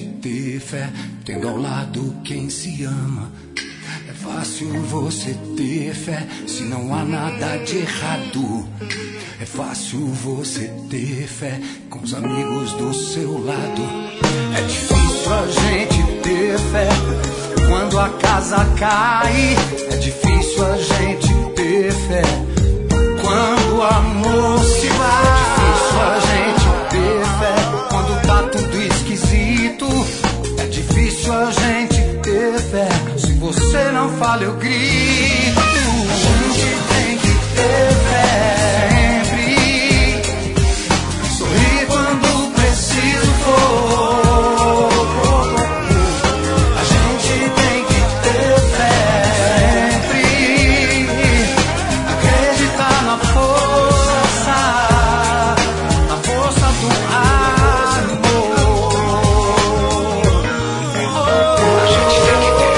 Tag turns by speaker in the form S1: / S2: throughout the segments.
S1: ter fé, tendo ao lado quem se ama. É fácil você ter fé se não há nada de errado. É fácil você ter fé com os amigos do seu lado. É difícil a gente ter fé quando a casa cai. É difícil a gente ter fé quando o amor se vai. É difícil a gente ter fé quando tá tudo esquisito. É difícil a gente ter fé. Se você não fala, eu grito. A gente tem que ter fé sempre. Sorrir quando preciso for. A gente tem que ter fé sempre. Acreditar na força do amor. A gente tem que ter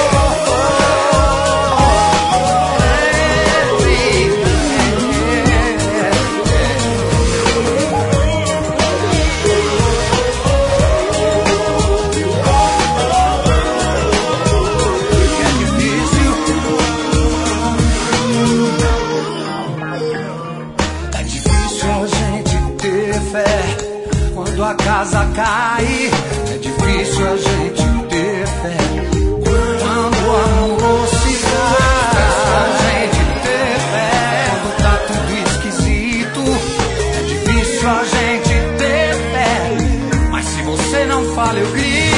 S1: quando a casa cai. É difícil a gente ter fé quando o amor se vai. A gente ter fé quando tá tudo esquisito. É difícil a gente ter fé, mas se você não fala, eu grito.